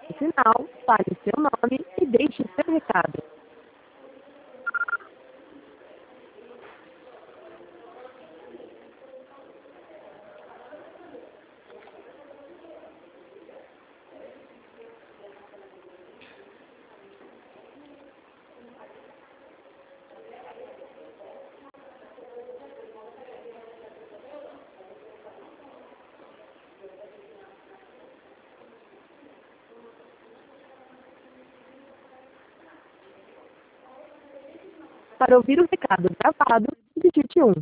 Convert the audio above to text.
No final, fale seu nome e deixe seu recado. Para ouvir o recado gravado, digite 1.